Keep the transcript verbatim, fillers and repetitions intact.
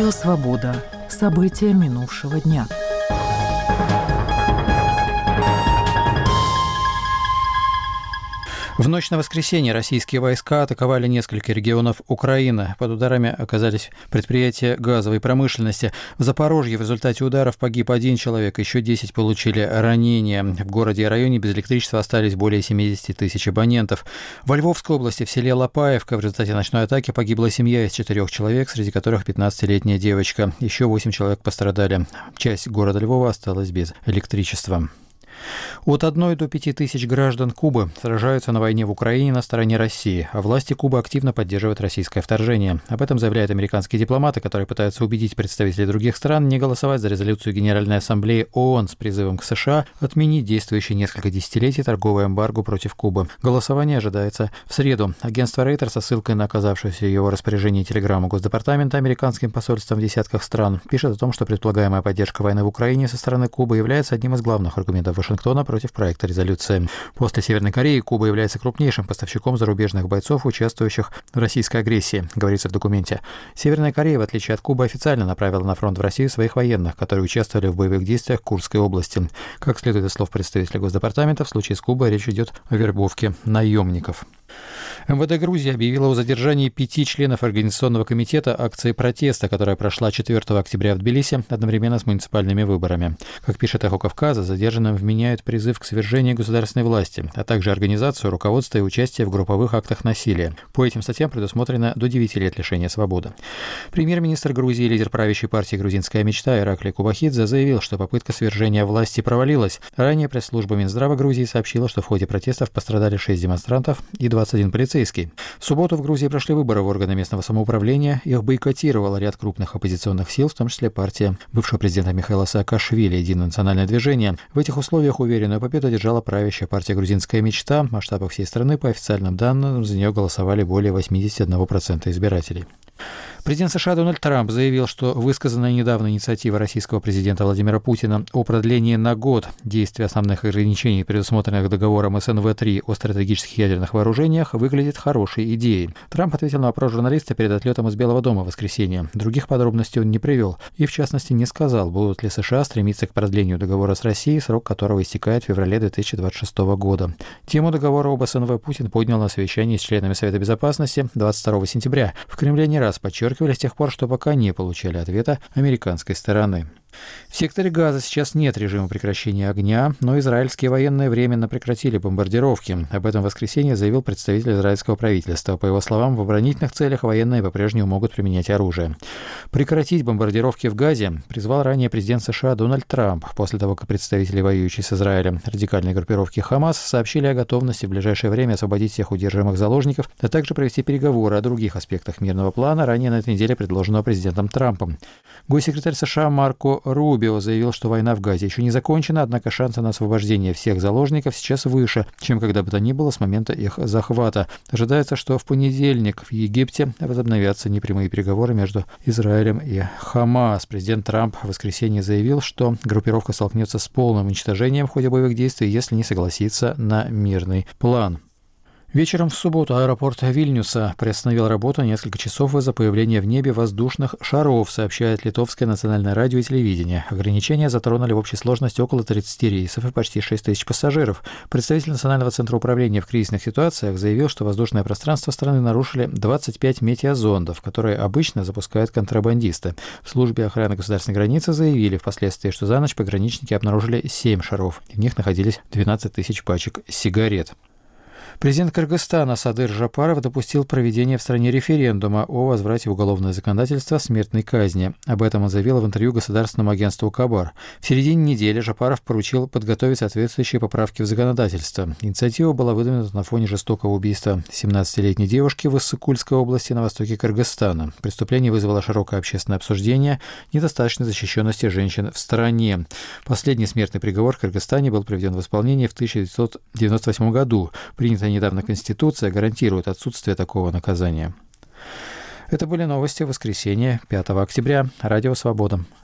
Радио «Свобода». События минувшего дня. В ночь на воскресенье российские войска атаковали несколько регионов Украины. Под ударами оказались предприятия газовой промышленности. В Запорожье в результате ударов погиб один человек, еще десять получили ранения. В городе и районе без электричества остались более семьдесят тысяч абонентов. Во Львовской области в селе Лопаевка в результате ночной атаки погибла семья из четырех человек, среди которых пятнадцатилетняя девочка. Еще восемь человек пострадали. Часть города Львова осталась без электричества. От одной до пяти тысяч граждан Кубы сражаются на войне в Украине на стороне России, а власти Кубы активно поддерживают российское вторжение. Об этом заявляют американские дипломаты, которые пытаются убедить представителей других стран не голосовать за резолюцию Генеральной Ассамблеи ООН с призывом к США отменить действующий несколько десятилетий торговое эмбарго против Кубы. Голосование ожидается в среду. Агентство Рейтер со ссылкой на оказавшуюся в его распоряжении телеграмму Госдепартамента американским посольством в десятках стран пишет о том, что предполагаемая поддержка войны в Украине со стороны Кубы является одним из главных аргументов Вашингтона против проекта резолюции. После Северной Кореи Куба является крупнейшим поставщиком зарубежных бойцов, участвующих в российской агрессии, говорится в документе. Северная Корея, в отличие от Кубы, официально направила на фронт в Россию своих военных, которые участвовали в боевых действиях в Курской области. Как следует из слов представителя Госдепартамента, в случае с Кубой речь идет о вербовке наемников. эм вэ дэ Грузии объявила о задержании пяти членов Организационного комитета акции протеста, которая прошла четвёртого октября в Тбилиси одновременно с муниципальными выборами. Как пишет «Эхо Кавказа», задержанным вменяют призыв к свержению государственной власти, а также организацию, руководство и участие в групповых актах насилия. По этим статьям предусмотрено до девяти лет лишения свободы. Премьер-министр Грузии и лидер правящей партии «Грузинская мечта» Ираклий Кубахидзе заявил, что попытка свержения власти провалилась. Ранее пресс-служба Минздрава Грузии сообщила, что в ходе протестов пострадали шесть демонстрантов и двадцать один полицейский. В субботу в Грузии прошли выборы в органы местного самоуправления. Их бойкотировал ряд крупных оппозиционных сил, в том числе партия бывшего президента Михаила Саакашвили «Единое национальное движение». В этих условиях уверенную победу одержала правящая партия «Грузинская мечта». В масштабах всей страны, по официальным данным, за нее голосовали более восемьдесят один процент избирателей. Президент США Дональд Трамп заявил, что высказанная недавно инициатива российского президента Владимира Путина о продлении на год действия основных ограничений, предусмотренных договором эс эн вэ три о стратегических ядерных вооружениях, выглядит хорошей идеей. Трамп ответил на вопрос журналиста перед отлетом из Белого дома в воскресенье. Других подробностей он не привел и, в частности, не сказал, будут ли США стремиться к продлению договора с Россией, срок которого истекает в феврале две тысячи двадцать шестого года. Тему договора об эс эн вэ Путин поднял на совещании с членами Совета Безопасности двадцать второго сентября. В Кремле не раз подчеркивали с тех пор, что пока не получали ответа американской стороны. В секторе Газа сейчас нет режима прекращения огня, но израильские военные временно прекратили бомбардировки. Об этом в воскресенье заявил представитель израильского правительства. По его словам, в оборонительных целях военные по-прежнему могут применять оружие. Прекратить бомбардировки в Газе призвал ранее президент США Дональд Трамп, после того, как представители воюющей с Израилем радикальной группировки Хамас сообщили о готовности в ближайшее время освободить всех удерживаемых заложников, а также провести переговоры о других аспектах мирного плана, ранее на этой неделе предложенного президентом Трампом. Госсекретарь США Марко Рубио заявил, что война в Газе еще не закончена, однако шансы на освобождение всех заложников сейчас выше, чем когда бы то ни было с момента их захвата. Ожидается, что в понедельник в Египте возобновятся непрямые переговоры между Израилем и Хамас. Президент Трамп в воскресенье заявил, что группировка столкнется с полным уничтожением в ходе боевых действий, если не согласится на мирный план. Вечером в субботу аэропорт Вильнюса приостановил работу на несколько часов из-за появления в небе воздушных шаров, сообщает Литовское национальное радио и телевидение. Ограничения затронули в общей сложности около тридцати рейсов и почти шесть тысяч пассажиров. Представитель Национального центра управления в кризисных ситуациях заявил, что воздушное пространство страны нарушили двадцать пять метеозондов, которые обычно запускают контрабандисты. В службе охраны государственной границы заявили впоследствии, что за ночь пограничники обнаружили семь шаров. В них находились двенадцать тысяч пачек сигарет. Президент Кыргызстана Садыр Жапаров допустил проведение в стране референдума о возврате в уголовное законодательство смертной казни. Об этом он заявил в интервью государственному агентству «Кабар». В середине недели Жапаров поручил подготовить соответствующие поправки в законодательство. Инициатива была выдвинута на фоне жестокого убийства семнадцатилетней девушки в Иссык-Кульской области на востоке Кыргызстана. Преступление вызвало широкое общественное обсуждение недостаточной защищенности женщин в стране. Последний смертный приговор в Кыргызстане был приведен в исполнение в тысяча девятьсот девяносто восьмом году. Принятая недавно Конституция гарантирует отсутствие такого наказания. Это были новости в воскресенье, пятого октября. Радио «Свобода».